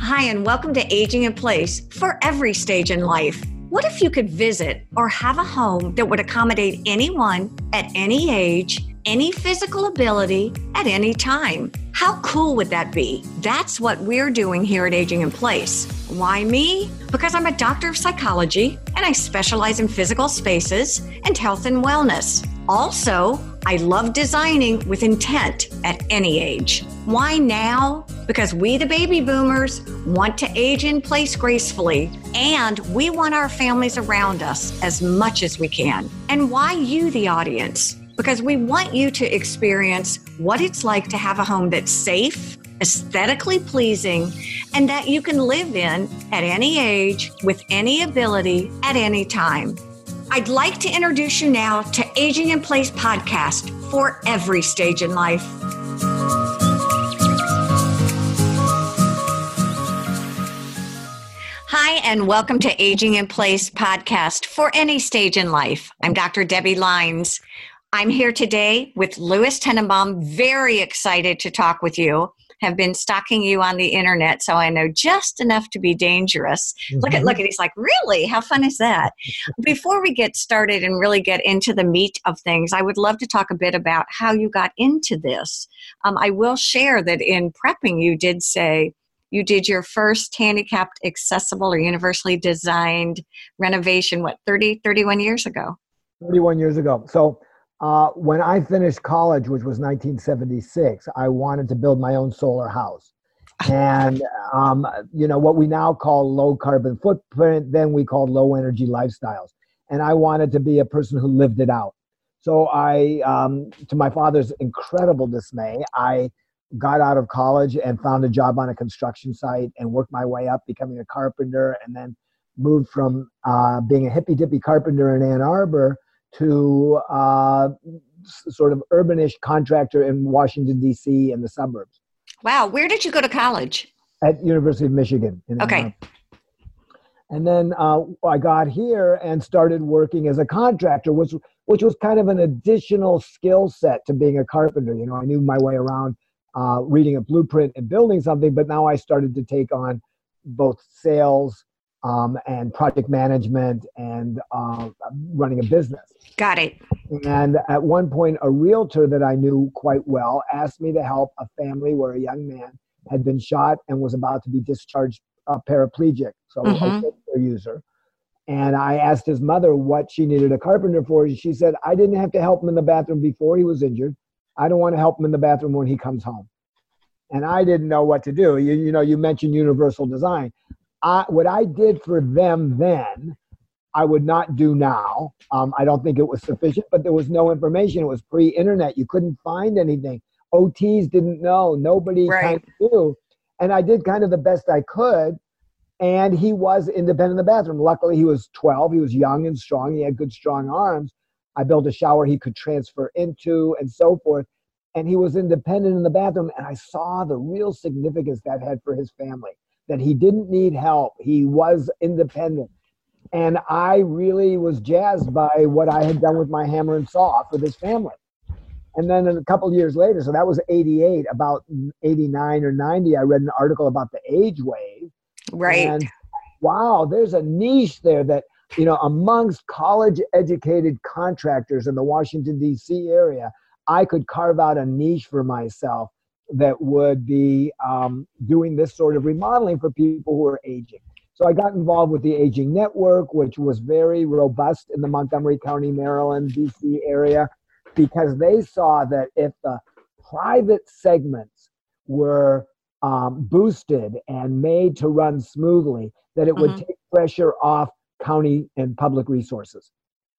Hi, and welcome to Aging in Place for every stage in life. What if you could visit or have a home that would accommodate anyone at any age, any physical ability, at any time? How cool would that be? That's what we're doing here at Aging in Place. Why me? Because I'm a doctor of psychology and I specialize in physical spaces and health and wellness. Also, I love designing with intent at any age. Why now? Because we, the baby boomers, want to age in place gracefully, and we want our families around us as much as we can. And why you, the audience? Because we want you to experience what it's like to have a home that's safe, aesthetically pleasing, and that you can live in at any age, with any ability, at any time. I'd like to introduce you now to Aging in Place podcast for every stage in life. Hi, and welcome to Aging in Place podcast for any stage in life. I'm Dr. Debbie Lines. I'm here today with Louis Tenenbaum. Very excited to talk with you. Have been stalking you on the internet, so I know just enough to be dangerous. Mm-hmm. Look at, he's like, really? How fun is that? Before we get started and really get into the meat of things, I would love to talk a bit about how you got into this. I will share that in prepping, you did say you did your first handicapped accessible or universally designed renovation, 31 years ago? 31 years ago. So when I finished college, which was 1976, I wanted to build my own solar house. And, what we now call low carbon footprint, then we called low energy lifestyles. And I wanted to be a person who lived it out. So I, to my father's incredible dismay, I got out of college and found a job on a construction site and worked my way up, becoming a carpenter, and then moved from being a hippy-dippy carpenter in Ann Arbor to sort of urbanish contractor in Washington, D.C. and the suburbs. Wow. Where did you go to college? At University of Michigan. Okay. And then I got here and started working as a contractor, which was kind of an additional skill set to being a carpenter. I knew my way around reading a blueprint and building something, but now I started to take on both sales and project management and running a business. Got it. And at one point, a realtor that I knew quite well asked me to help a family where a young man had been shot and was about to be discharged paraplegic, so a wheelchair user. And I asked his mother what she needed a carpenter for. She said, I didn't have to help him in the bathroom before he was injured. I don't want to help him in the bathroom when he comes home. And I didn't know what to do. You mentioned universal design. What I did for them then, I would not do now. I don't think it was sufficient, but there was no information. It was pre-internet. You couldn't find anything. OTs didn't know. Nobody kind of knew. And I did kind of the best I could. And he was independent in the bathroom. Luckily, he was 12. He was young and strong. He had good, strong arms. I built a shower he could transfer into and so forth. And he was independent in the bathroom. And I saw the real significance that had for his family, that he didn't need help. He was independent. And I really was jazzed by what I had done with my hammer and saw for this family. And then a couple of years later, so that was 88, about 89 or 90, I read an article about the age wave. Right. And wow, there's a niche there that, amongst college-educated contractors in the Washington, D.C. area, I could carve out a niche for myself that would be doing this sort of remodeling for people who are aging. So I got involved with the Aging Network, which was very robust in the Montgomery County, Maryland, D.C. area, because they saw that if the private segments were boosted and made to run smoothly, that it would take pressure off county and public resources.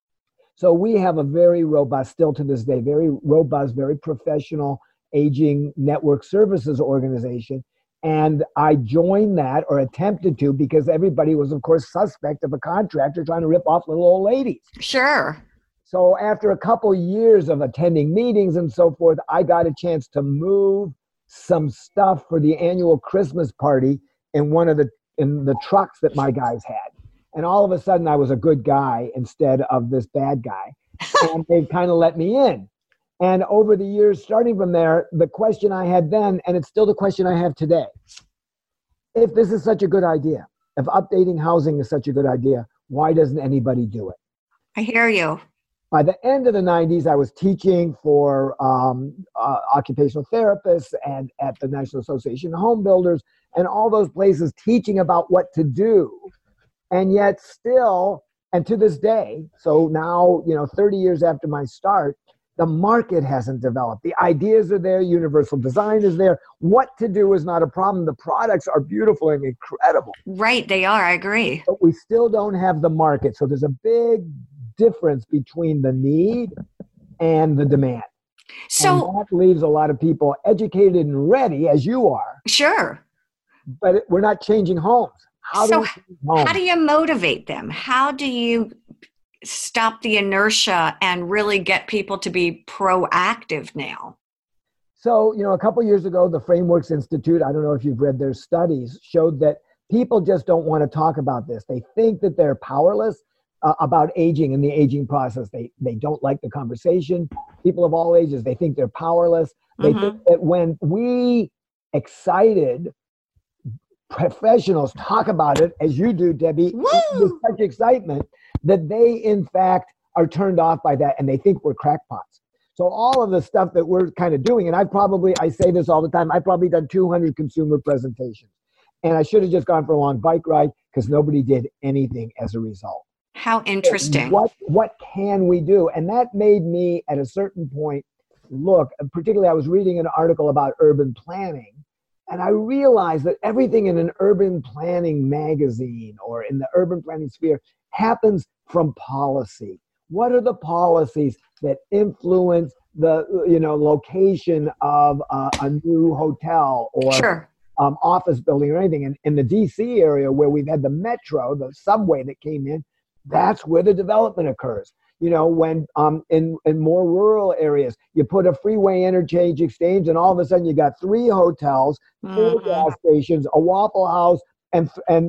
So we have a very robust, still to this day, very robust, very professional aging network services organization. And I joined that, or attempted to, because everybody was, of course, suspect of a contractor trying to rip off little old ladies. Sure. So after a couple years of attending meetings and so forth, I got a chance to move some stuff for the annual Christmas party in the trucks that my guys had. And all of a sudden I was a good guy instead of this bad guy. And they kind of let me in. And over the years, starting from there, the question I had then, and it's still the question I have today, if this is such a good idea, if updating housing is such a good idea, why doesn't anybody do it? I hear you. By the end of the 90s, I was teaching for occupational therapists and at the National Association of Home Builders and all those places teaching about what to do. And yet still, and to this day, so now, 30 years after my start, the market hasn't developed. The ideas are there. Universal design is there. What to do is not a problem. The products are beautiful and incredible. Right, they are. I agree. But we still don't have the market. So there's a big difference between the need and the demand. So and that leaves a lot of people educated and ready, as you are. Sure. But we're not changing homes. How do you motivate them? How do you stop the inertia and really get people to be proactive now? So, a couple of years ago, the Frameworks Institute, I don't know if you've read their studies, showed that people just don't want to talk about this. They think that they're powerless about aging and the aging process. They don't like the conversation. People of all ages, they think they're powerless. They think that when we excited professionals talk about it, as you do, Debbie, with such excitement, that they, in fact, are turned off by that and they think we're crackpots. So all of the stuff that we're kind of doing, and I say this all the time, I've probably done 200 consumer presentations. And I should have just gone for a long bike ride because nobody did anything as a result. How interesting. What can we do? And that made me, at a certain point, look, particularly I was reading an article about urban planning, and I realized that everything in an urban planning magazine or in the urban planning sphere happens from policy. What are the policies that influence the location of a new hotel or office building or anything? And in the DC area where we've had the metro, the subway that came in, that's where the development occurs. When in more rural areas, you put a freeway interchange exchange and all of a sudden you got 3 hotels, 4 gas stations, a Waffle House, and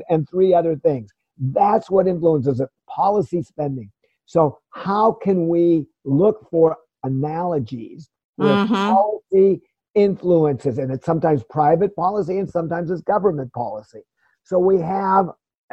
3 other things. That's what influences it, policy spending. So how can we look for analogies where policy influences, and it's sometimes private policy and sometimes it's government policy. So we have,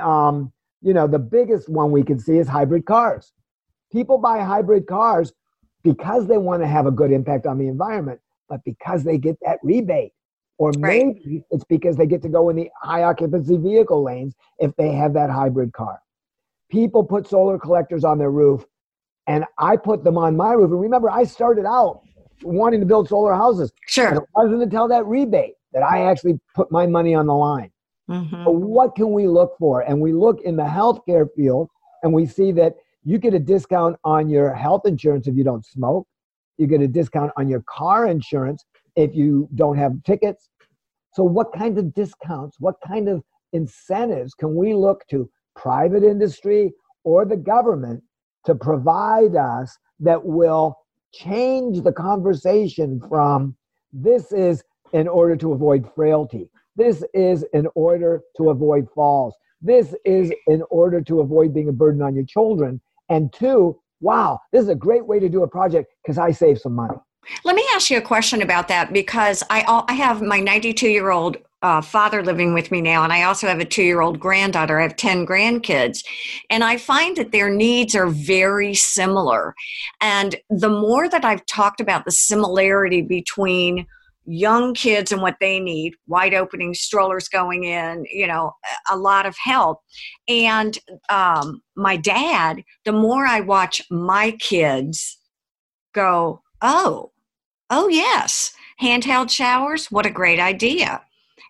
the biggest one we can see is hybrid cars. People buy hybrid cars because they want to have a good impact on the environment, but because they get that rebate. Or maybe it's because they get to go in the high occupancy vehicle lanes if they have that hybrid car. People put solar collectors on their roof, and I put them on my roof. And remember, I started out wanting to build solar houses. Sure. And it wasn't until that rebate that I actually put my money on the line. But what can we look for? And we look in the healthcare field, and we see that you get a discount on your health insurance if you don't smoke. You get a discount on your car insurance if you don't have tickets. So what kinds of discounts, what kind of incentives can we look to private industry or the government to provide us that will change the conversation from this is in order to avoid frailty, this is in order to avoid falls, this is in order to avoid being a burden on your children, and 2, wow, this is a great way to do a project because I save some money. Let me ask you a question about that, because I have my 92-year-old father living with me now, and I also have a 2-year-old granddaughter. I have 10 grandkids, and I find that their needs are very similar. And the more that I've talked about the similarity between young kids and what they need, wide opening strollers going in, a lot of help. And my dad, the more I watch my kids go, oh yes, handheld showers, what a great idea.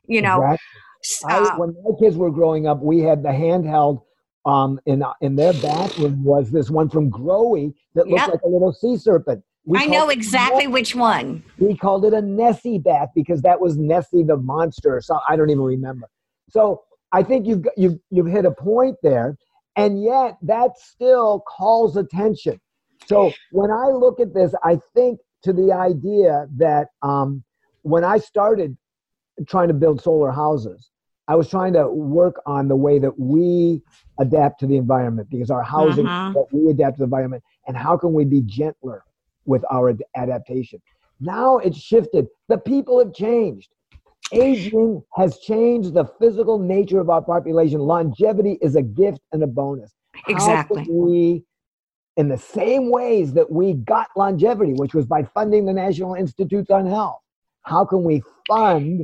Exactly. When my kids were growing up, we had the handheld in their bathroom was this one from Grohe that looked like a little sea serpent. I know exactly which one. We called it a Nessie bath because that was Nessie the monster or something. I don't even remember. So I think you've hit a point there, and yet that still calls attention. So when I look at this, I think to the idea that when I started trying to build solar houses, I was trying to work on the way that we adapt to the environment, because our housing, that we adapt to the environment, and how can we be gentler with our adaptation. Now it's shifted. The people have changed. Aging has changed the physical nature of our population. Longevity is a gift and a bonus. Exactly. How can we, in the same ways that we got longevity, which was by funding the National Institutes on Health, how can we fund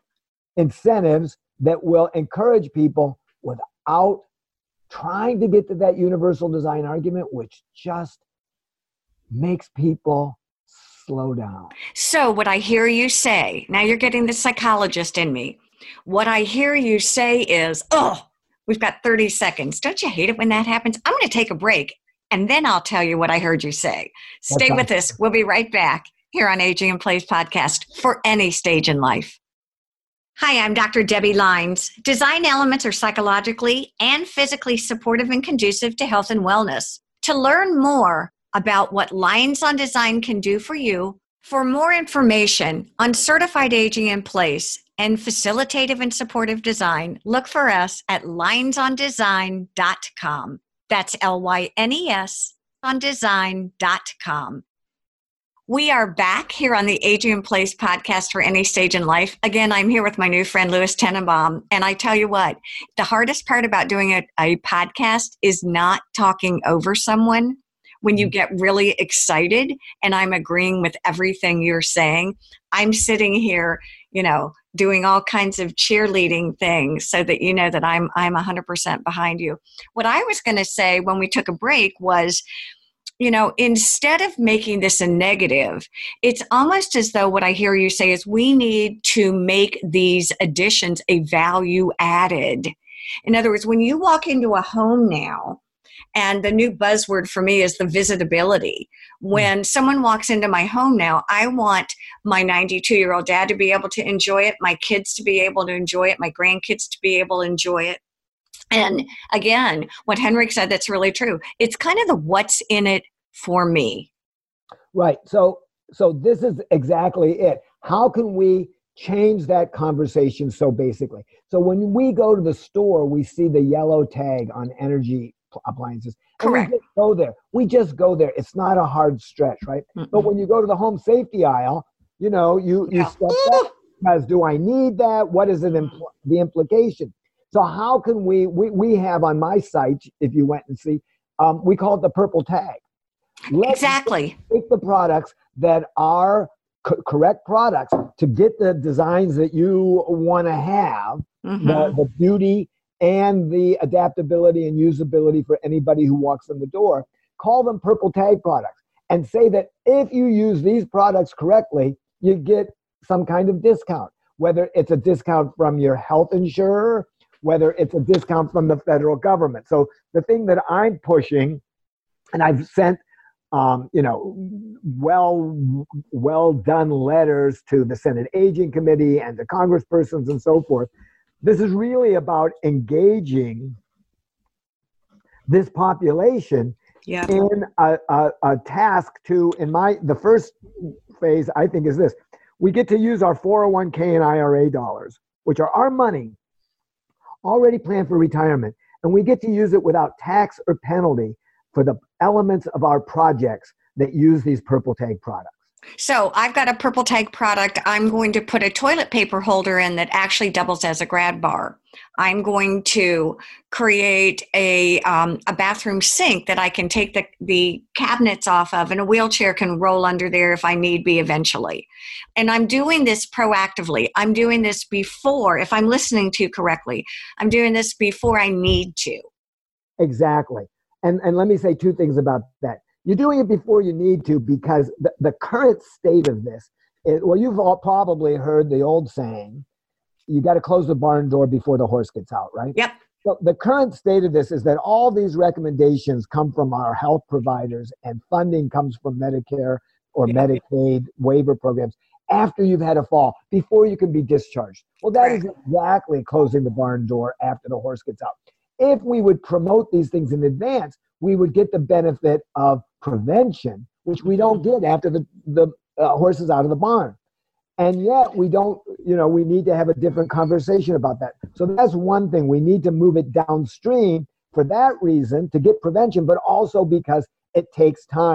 incentives that will encourage people without trying to get to that universal design argument, which just makes people slow down? So what I hear you say, now you're getting the psychologist in me. What I hear you say is, oh, we've got 30 seconds. Don't you hate it when that happens? I'm going to take a break, and then I'll tell you what I heard you say. Stay with us. We'll be right back here on Aging in Place podcast for any stage in life. Hi, I'm Dr. Debbie Lines. Design elements are psychologically and physically supportive and conducive to health and wellness. To learn more about what Lines on Design can do for you, for more information on certified aging in place and facilitative and supportive design, look for us at linesondesign.com. That's LYNES on design.com. We are back here on the Aging in Place podcast for any stage in life. Again, I'm here with my new friend, Louis Tenenbaum. And I tell you what, the hardest part about doing a podcast is not talking over someone. When you get really excited and I'm agreeing with everything you're saying, I'm sitting here, doing all kinds of cheerleading things so that you know that I'm 100% behind you. What I was going to say when we took a break was, instead of making this a negative, it's almost as though what I hear you say is we need to make these additions a value added. In other words, when you walk into a home now, and the new buzzword for me is the visitability. When someone walks into my home now, I want my 92-year-old dad to be able to enjoy it, my kids to be able to enjoy it, my grandkids to be able to enjoy it. And again, what Henrik said, that's really true. It's kind of the what's in it for me. Right. So this is exactly it. How can we change that conversation so basically? So when we go to the store, we see the yellow tag on energy appliances. Correct. We just go there. It's not a hard stretch, right? Mm-mm. But when you go to the home safety aisle, you step back because do I need that? What is it the implication? So how can we have on my site, if you went and see, we call it the purple tag. Exactly. Take the products that are correct products to get the designs that you want to have, the beauty and the adaptability and usability for anybody who walks in the door. Call them purple tag products and say that if you use these products correctly, you get some kind of discount, whether it's a discount from your health insurer, whether it's a discount from the federal government. So the thing that I'm pushing, and I've sent well done letters to the Senate Aging Committee and to congresspersons and so forth. This is really about engaging this population in a task to, the first phase, I think, is this. We get to use our 401k and IRA dollars, which are our money, already planned for retirement, and we get to use it without tax or penalty for the elements of our projects that use these purple tag products. So I've got a purple tag product. I'm going to put a toilet paper holder in that actually doubles as a grab bar. I'm going to create a bathroom sink that I can take the cabinets off of, and a wheelchair can roll under there if I need be eventually. And I'm doing this proactively. I'm doing this before, if I'm listening to you correctly, I'm doing this before I need to. Exactly. And let me say two things about that. You're doing it before you need to because the current state of this you've all probably heard the old saying, you got to close the barn door before the horse gets out, right? Yep. So the current state of this is that all these recommendations come from our health providers and funding comes from Medicare or Medicaid waiver programs after you've had a fall, before you can be discharged. Well, that is exactly closing the barn door after the horse gets out. If we would promote these things in advance, we would get the benefit of prevention, which we don't get after the horse is out of the barn. And yet we don't, we need to have a different conversation about that. So that's one thing. We need to move it downstream for that reason, to get prevention, but also because it takes time.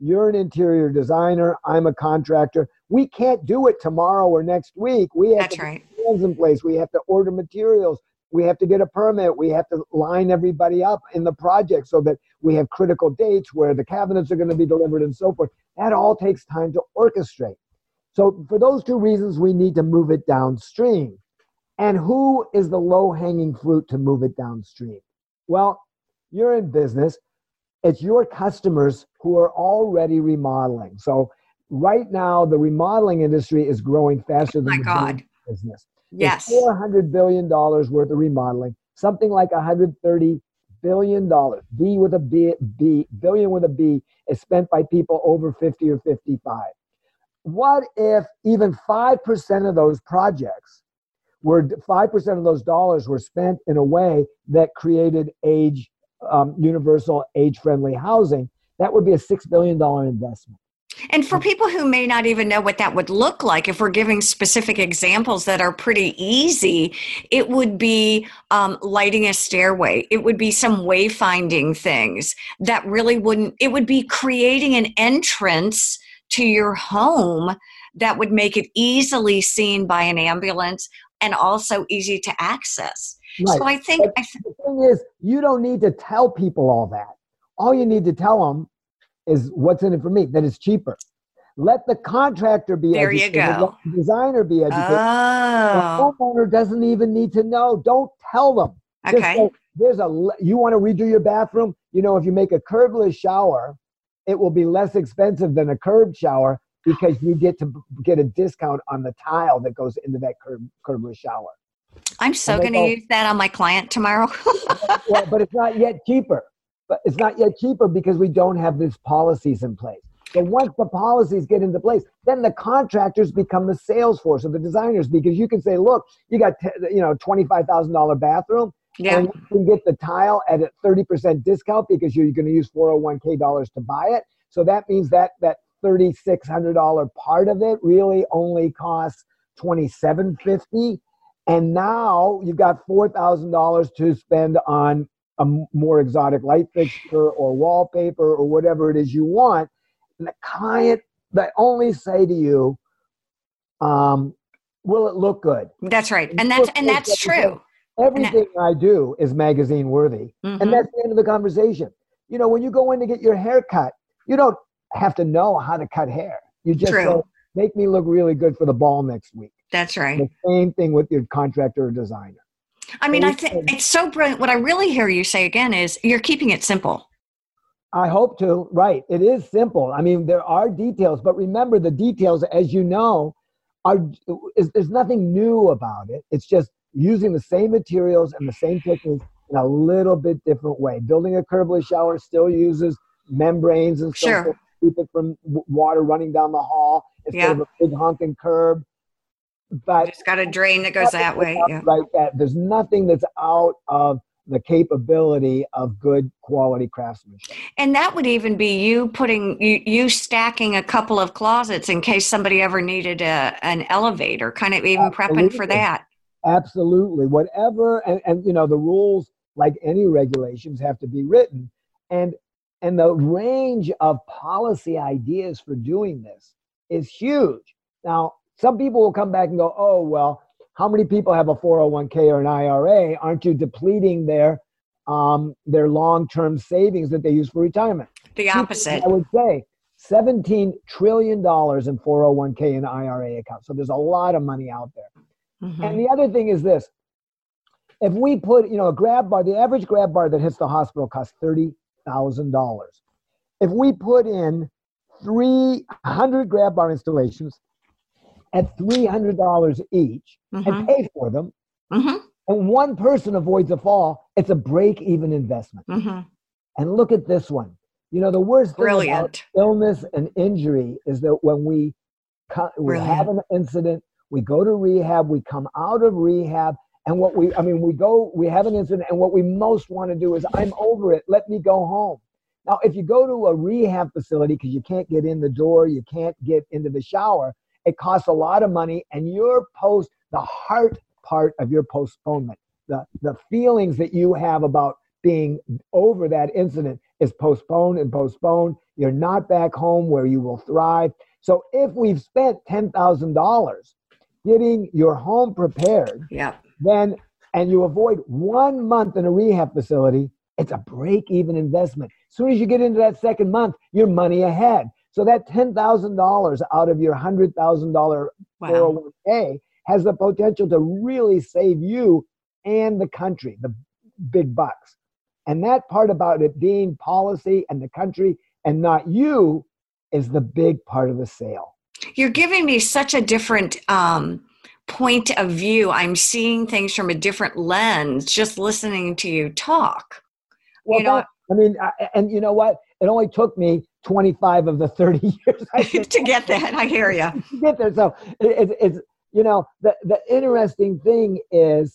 You're an interior designer. I'm a contractor. We can't do it tomorrow or next week. We have That's to right. put plans in place. We have to order materials. We have to get a permit. We have to line everybody up in the project so that we have critical dates where the cabinets are going to be delivered and so forth. That all takes time to orchestrate. So for those two reasons, we need to move it downstream. And who is the low-hanging fruit to move it downstream? Well, you're in business. It's your customers who are already remodeling. So right now, the remodeling industry is growing faster than the building business. Yes. There's $400 billion worth of remodeling, something like $130 billion. B with a B, billion with a B, is spent by people over 50 or 55. What if even 5% of those projects were 5% of those dollars were spent in a way that created universal age-friendly housing? That would be a $6 billion investment. And for people who may not even know what that would look like, if we're giving specific examples that are pretty easy, it would be lighting a stairway. It would be some wayfinding things that really wouldn't, it would be creating an entrance to your home that would make it easily seen by an ambulance and also easy to access. Right. So I think the thing is, you don't need to tell people all that. All you need to tell them is what's in it for me, that it's cheaper. Let the contractor be educated. There you go. Let the designer be educated. Oh. The homeowner doesn't even need to know. Don't tell them. Okay. Just say, you want to redo your bathroom? You know, if you make a curbless shower, it will be less expensive than a curbed shower because you get to get a discount on the tile that goes into that curbless shower. I'm so going to use that on my client tomorrow. Well, but it's not yet cheaper. But it's not yet cheaper because we don't have these policies in place. So once the policies get into place, then the contractors become the sales force of the designers, because you can say, look, you got $25,000 bathroom, and you can get the tile at a 30% discount because you're going to use 401k dollars to buy it. So that means that $3,600 part of it really only costs $2,750, and now you've got $4,000 to spend on a more exotic light fixture or wallpaper or whatever it is you want. And the client, they only say to you, will it look good? That's right. And that's true. Everything I do is magazine worthy. Mm-hmm. And that's the end of the conversation. You know, when you go in to get your hair cut, you don't have to know how to cut hair. You just say, make me look really good for the ball next week. That's right. The same thing with your contractor or designer. I mean, I think it's so brilliant. What I really hear you say again is you're keeping it simple. I hope to. Right. It is simple. I mean, there are details, but remember, the details, as you know, there's nothing new about it. It's just using the same materials and the same techniques in a little bit different way. Building a curbless shower still uses membranes and stuff to keep it from water running down the hall instead of a big honking curb. But it's got a drain that goes that way. Like that. There's nothing that's out of the capability of good quality craftsmanship. And that would even be you you stacking a couple of closets in case somebody ever needed an elevator, kind of even prepping for that. Absolutely. Whatever. And you know, the rules, like any regulations, have to be written. And the range of policy ideas for doing this is huge. Now, some people will come back and go, oh, well, how many people have a 401k or an IRA? Aren't you depleting their long-term savings that they use for retirement? The opposite. I would say $17 trillion in 401k and IRA accounts. So there's a lot of money out there. Mm-hmm. And the other thing is this. If we put, a grab bar, the average grab bar that hits the hospital costs $30,000. If we put in 300 grab bar installations at $300 each and pay for them, and one person avoids a fall, it's a break-even investment. And look at this one. The worst thing about illness and injury is that when we have an incident, we go to rehab, we come out of rehab, and we have an incident, and what we most want to do is, I'm over it, let me go home. Now, if you go to a rehab facility because you can't get in the door, you can't get into the shower, it costs a lot of money, and the heart part of your postponement, the feelings that you have about being over that incident is postponed and postponed. You're not back home where you will thrive. So if we've spent $10,000 getting your home prepared, then, and you avoid 1 month in a rehab facility, it's a break-even investment. As soon as you get into that second month, you're money ahead. So that $10,000 out of your $100,000 401k has the potential to really save you and the country the big bucks. And that part about it being policy and the country and not you is the big part of the sale. You're giving me such a different point of view. I'm seeing things from a different lens just listening to you talk. Well, you know, and you know what? It only took me 25 of the 30 years to get that. I hear you. To get there. So it's you know, the interesting thing is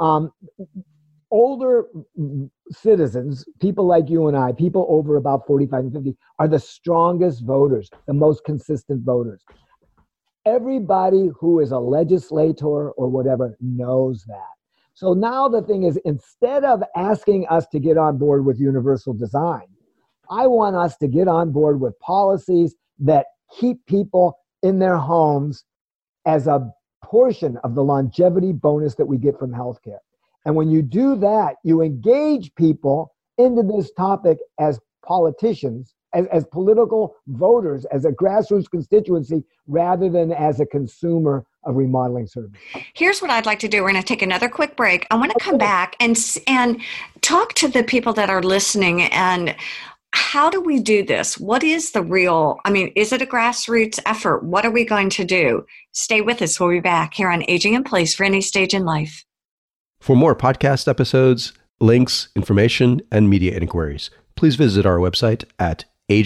older citizens, people like you and I, people over about 45 and 50, are the strongest voters, the most consistent voters. Everybody who is a legislator or whatever knows that. So now the thing is, instead of asking us to get on board with universal design, I want us to get on board with policies that keep people in their homes as a portion of the longevity bonus that we get from healthcare. And when you do that, you engage people into this topic as politicians, as political voters, as a grassroots constituency, rather than as a consumer of remodeling services. Here's what I'd like to do. We're going to take another quick break. I want to come back and talk to the people that are listening. And how do we do this? What is the real, is it a grassroots effort? What are we going to do? Stay with us. We'll be back here on Aging in Place for Any Stage in Life. For more podcast episodes, links, information, and media inquiries, please visit our website at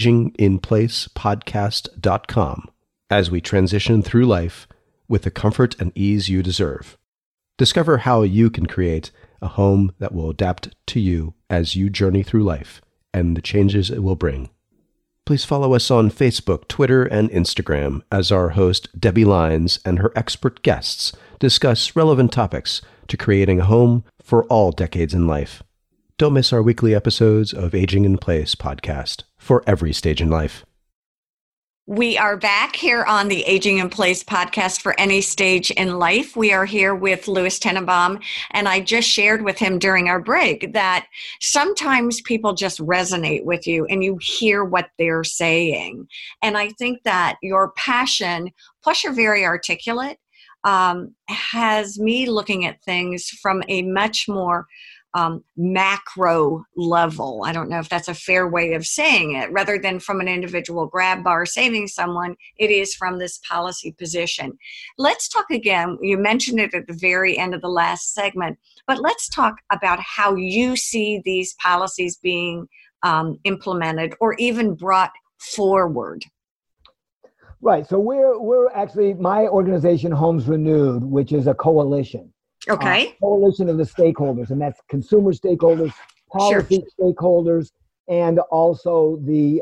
aginginplacepodcast.com as we transition through life with the comfort and ease you deserve. Discover how you can create a home that will adapt to you as you journey through life and the changes it will bring. Please follow us on Facebook, Twitter, and Instagram as our host, Debbie Lines, and her expert guests discuss relevant topics to creating a home for all decades in life. Don't miss our weekly episodes of Aging in Place podcast for every stage in life. We are back here on the Aging in Place podcast for Any Stage in Life. We are here with Louis Tenenbaum, and I just shared with him during our break that sometimes people just resonate with you and you hear what they're saying. And I think that your passion, plus you're very articulate, has me looking at things from a much more macro level. I don't know if that's a fair way of saying it. Rather than from an individual grab bar saving someone, it is from this policy position. Let's talk again. You mentioned it at the very end of the last segment, but let's talk about how you see these policies being implemented or even brought forward. Right. So we're actually, my organization, Homes Renewed, which is a coalition. Okay. Coalition of the stakeholders, and that's consumer stakeholders, policy stakeholders, and also the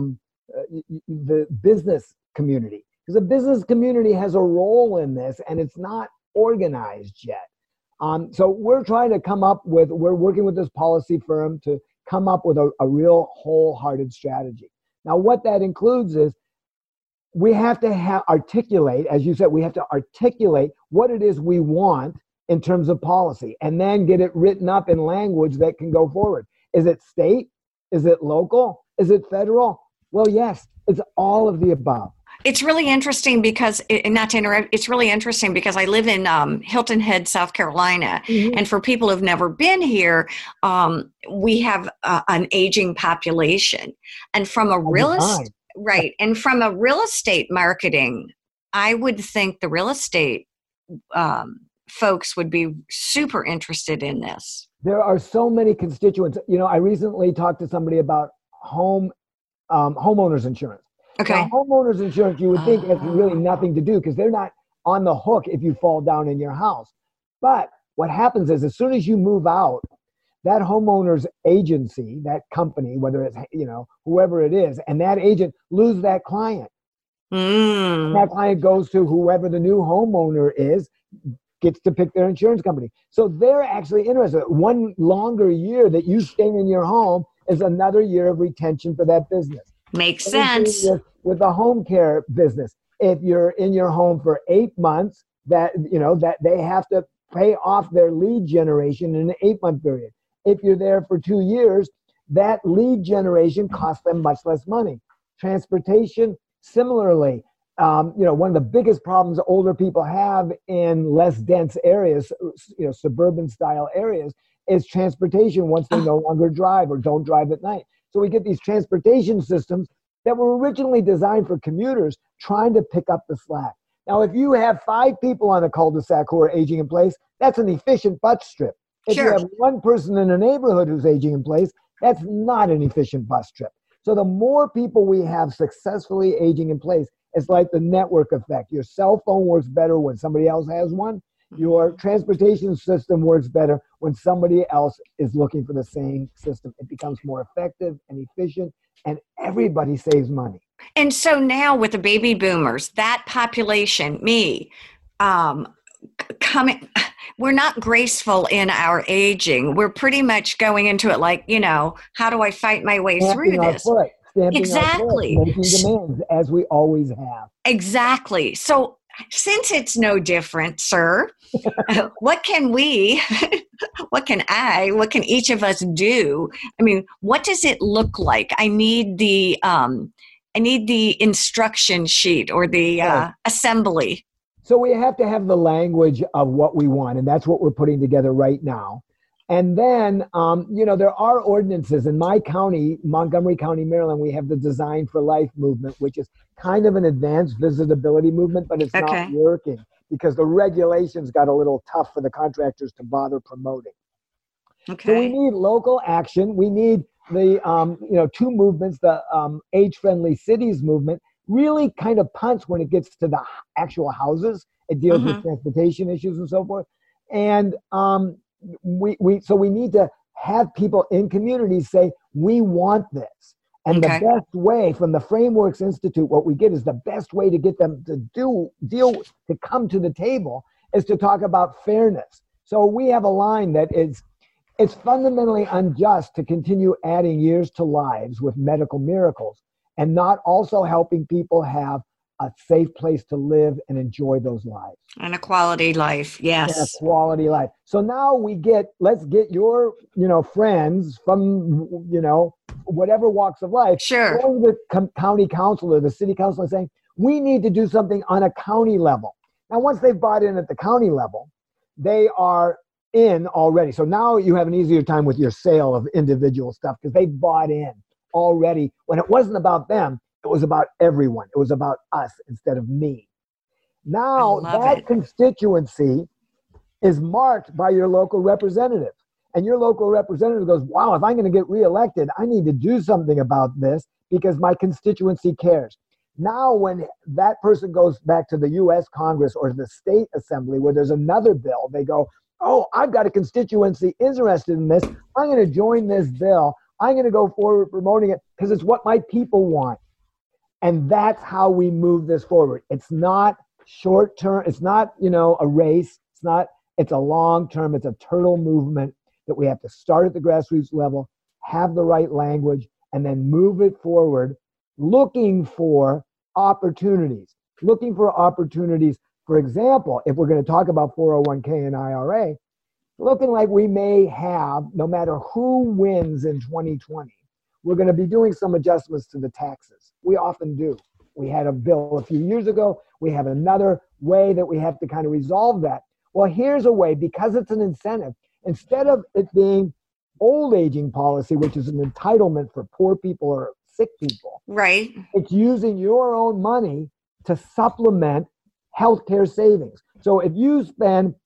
business community. Because the business community has a role in this, and it's not organized yet. So we're trying to we're working with this policy firm to come up with a real wholehearted strategy. Now, what that includes is we have to articulate, as you said, we have to articulate what it is we want in terms of policy, and then get it written up in language that can go forward. Is it state? Is it local? Is it federal? Well, yes, it's all of the above. It's really interesting because, not to interrupt, it's really interesting because I live in Hilton Head, South Carolina. Mm-hmm. And for people who've never been here, we have an aging population. And from a real estate, right. And from a real estate marketing, I would think the real estate folks would be super interested in this. There are so many constituents. You know, I recently talked to somebody about homeowners insurance. Okay. Now, homeowners insurance, you would think has really nothing to do because they're not on the hook if you fall down in your house. But what happens is, as soon as you move out, that homeowner's agency, that company, whether it's, whoever it is, and that agent lose that client. And that client goes to whoever the new homeowner is, gets to pick their insurance company. So they're actually interested. One longer year that you stay in your home is another year of retention for that business. Makes sense. With a home care business, if you're in your home for 8 months, that they have to pay off their lead generation in an 8-month period. If you're there for 2 years, that lead generation costs them much less money. Transportation, similarly, one of the biggest problems older people have in less dense areas, suburban style areas, is transportation once they no longer drive or don't drive at night. So we get these transportation systems that were originally designed for commuters trying to pick up the slack. Now, if you have 5 people on a cul-de-sac who are aging in place, that's an efficient bus trip. If you have 1 person in a neighborhood who's aging in place, that's not an efficient bus trip. So the more people we have successfully aging in place, it's like the network effect. Your cell phone works better when somebody else has one. Your transportation system works better when somebody else is looking for the same system. It becomes more effective and efficient, and everybody saves money. And so now with the baby boomers, that population, we're not graceful in our aging. We're pretty much going into it like, how do I fight my way through this? Exactly. Making demands, as we always have. Exactly. So since it's no different, sir, what can each of us do? I mean, what does it look like? I need the instruction sheet or the assembly. So we have to have the language of what we want, and that's what we're putting together right now. And then, there are ordinances in my county, Montgomery County, Maryland. We have the Design for Life movement, which is kind of an advanced visitability movement, but it's not working because the regulations got a little tough for the contractors to bother promoting. Okay. So we need local action. We need the, 2 movements, the age-friendly cities movement really kind of punts when it gets to the actual houses. It deals with transportation issues and so forth. And we need to have people in communities say, we want this. And the best way from the Frameworks Institute, what we get is the best way to get them to come to the table is to talk about fairness. So we have a line that it's fundamentally unjust to continue adding years to lives with medical miracles and not also helping people have a safe place to live and enjoy those lives. And a quality life, yes. And a quality life. So now let's get your, friends from, whatever walks of life. Sure. Going to the county council or the city council and saying, we need to do something on a county level. Now, once they've bought in at the county level, they are in already. So now you have an easier time with your sale of individual stuff because they bought in already when it wasn't about them. It was about everyone. It was about us instead of me. Now that constituency is marked by your local representative. And your local representative goes, wow, if I'm going to get reelected, I need to do something about this because my constituency cares. Now when that person goes back to the U.S. Congress or the state assembly where there's another bill, they go, oh, I've got a constituency interested in this. I'm going to join this bill. I'm going to go forward promoting it because it's what my people want. And that's how we move this forward. It's not short term. It's not, a race. It's a long term. It's a turtle movement that we have to start at the grassroots level, have the right language, and then move it forward, looking for opportunities. For example, if we're going to talk about 401k and IRA, looking like we may have, no matter who wins in 2020, we're going to be doing some adjustments to the taxes. We often do. We had a bill a few years ago. We have another way that we have to kind of resolve that. Well, here's a way, because it's an incentive. Instead of it being old aging policy, which is an entitlement for poor people or sick people, right? It's using your own money to supplement healthcare savings. So if you spend,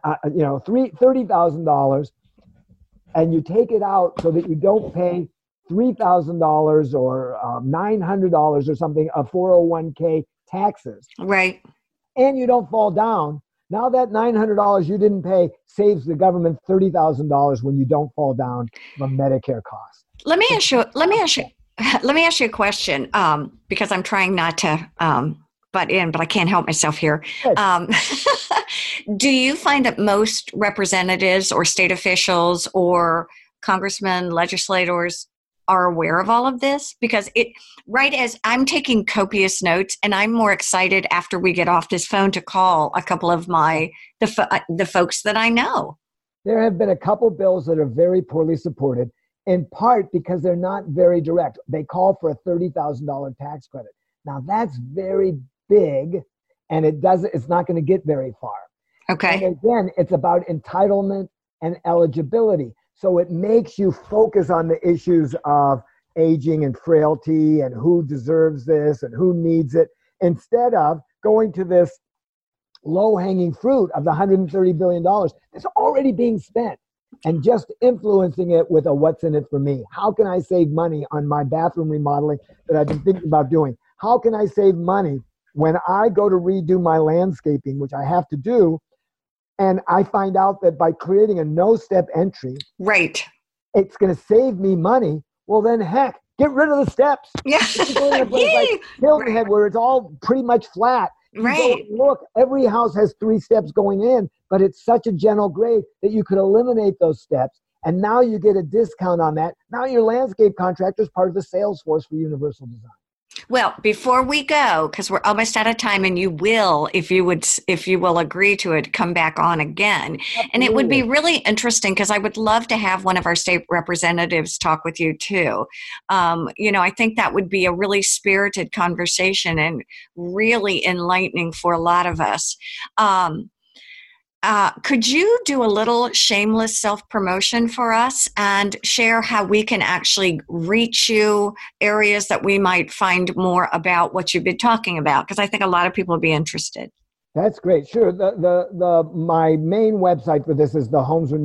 $30,000 and you take it out so that you don't pay $3,000 or $900 or something of 401k taxes. Right. And you don't fall down. Now that $900 you didn't pay saves the government $30,000 when you don't fall down from Medicare costs. Let me ask you a question because I'm trying not to butt in, but I can't help myself here. Do you find that most representatives or state officials or congressmen, legislators are aware of all of this, because right as I'm taking copious notes, and I'm more excited after we get off this phone to call a couple of the folks that I know. There have been a couple bills that are very poorly supported, in part because they're not very direct. They call for a $30,000 tax credit. Now that's very big, and it's not going to get very far. Okay. And again, it's about entitlement and eligibility. So it makes you focus on the issues of aging and frailty and who deserves this and who needs it, instead of going to this low-hanging fruit of the $130 billion that's already being spent and just influencing it with a what's in it for me. How can I save money on my bathroom remodeling that I've been thinking about doing? How can I save money when I go to redo my landscaping, which I have to do, and I find out that by creating a no-step entry, right, it's going to save me money? Well, then heck, get rid of the steps. Yeah. Like Hilton Head, where it's all pretty much flat. Right. Look, every house has 3 steps going in, but it's such a gentle grade that you could eliminate those steps. And now you get a discount on that. Now your landscape contractor is part of the sales force for Universal Design. Well, before we go, because we're almost out of time, and you will, if you will agree to it, come back on again. Absolutely. And it would be really interesting, because I would love to have one of our state representatives talk with you too. I think that would be a really spirited conversation and really enlightening for a lot of us. Could you do a little shameless self-promotion for us and share how we can actually reach you, areas that we might find more about what you've been talking about? Because I think a lot of people will be interested. That's great. Sure. My main website for this is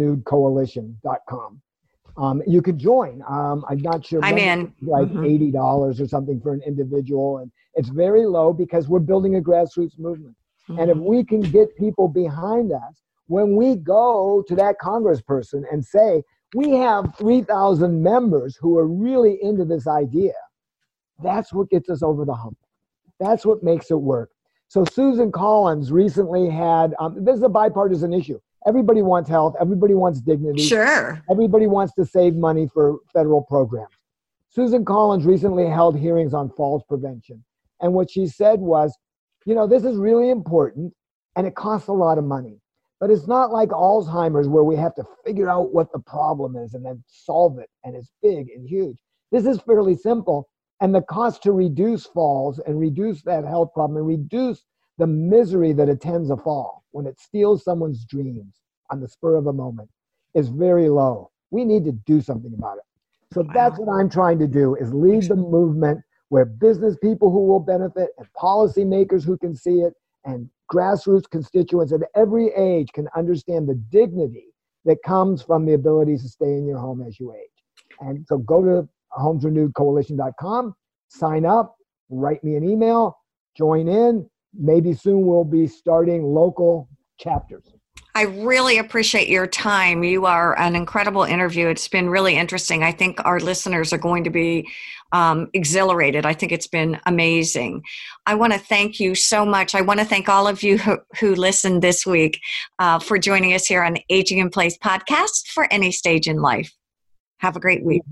thehomesrenewedcoalition.com. You could join. I'm not sure. I'm in. Like $80 or something for an individual. And it's very low because we're building a grassroots movement. And if we can get people behind us, when we go to that congressperson and say, we have 3,000 members who are really into this idea, that's what gets us over the hump. That's what makes it work. So Susan Collins recently had, this is a bipartisan issue. Everybody wants health. Everybody wants dignity. Sure. Everybody wants to save money for federal programs. Susan Collins recently held hearings on falls prevention. And what she said was, this is really important, and it costs a lot of money. But it's not like Alzheimer's, where we have to figure out what the problem is and then solve it, and it's big and huge. This is fairly simple, and the cost to reduce falls and reduce that health problem and reduce the misery that attends a fall when it steals someone's dreams on the spur of a moment is very low. We need to do something about it. So that's what I'm trying to do, is lead the movement where business people who will benefit and policymakers who can see it and grassroots constituents at every age can understand the dignity that comes from the ability to stay in your home as you age. And so go to homesrenewedcoalition.com, sign up, write me an email, join in. Maybe soon we'll be starting local chapters. I really appreciate your time. You are an incredible interview. It's been really interesting. I think our listeners are going to be exhilarated. I think it's been amazing. I want to thank you so much. I want to thank all of you who listened this week for joining us here on the Aging in Place podcast for any stage in life. Have a great week.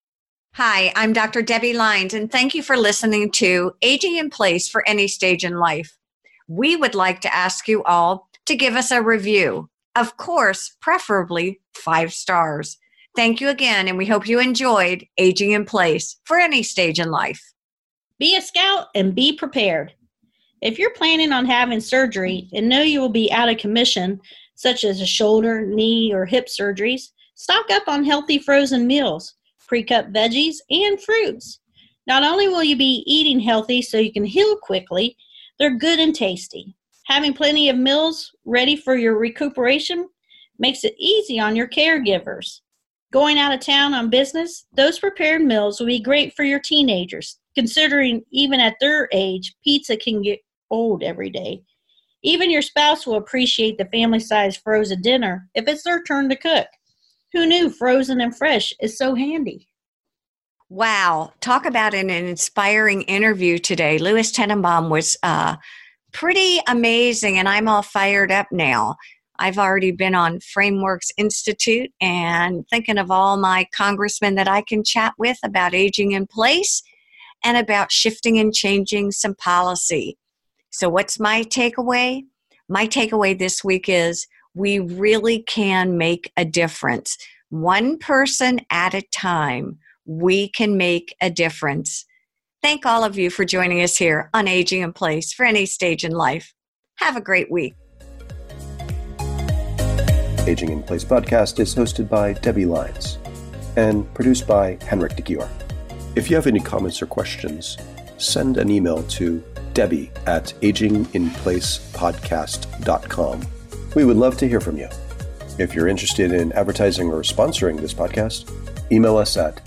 Hi, I'm Dr. Debbie Lines, and thank you for listening to Aging in Place for Any Stage in Life. We would like to ask you all to give us a review. Of course, preferably 5 stars. Thank you again, and we hope you enjoyed Aging in Place for Any Stage in Life. Be a scout and be prepared. If you're planning on having surgery and know you will be out of commission, such as a shoulder, knee, or hip surgeries, stock up on healthy frozen meals, pre-cut veggies, and fruits. Not only will you be eating healthy so you can heal quickly, they're good and tasty. Having plenty of meals ready for your recuperation makes it easy on your caregivers. Going out of town on business, those prepared meals will be great for your teenagers, considering even at their age, pizza can get old every day. Even your spouse will appreciate the family-sized frozen dinner if it's their turn to cook. Who knew frozen and fresh is so handy? Wow. Talk about an inspiring interview today. Louis Tenenbaum was pretty amazing, and I'm all fired up now. I've already been on Frameworks Institute and thinking of all my congressmen that I can chat with about aging in place and about shifting and changing some policy. So what's my takeaway? My takeaway this week is we really can make a difference. One person at a time, we can make a difference. Thank all of you for joining us here on Aging in Place for any stage in life. Have a great week. Aging in Place podcast is hosted by Debbie Lyons and produced by Henrik de Gior. If you have any comments or questions, send an email to debbie@aginginplacepodcast.com. We would love to hear from you. If you're interested in advertising or sponsoring this podcast, email us at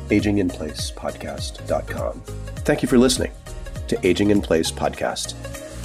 pr@aginginplacepodcast.com. Thank you for listening to Aging in Place podcast.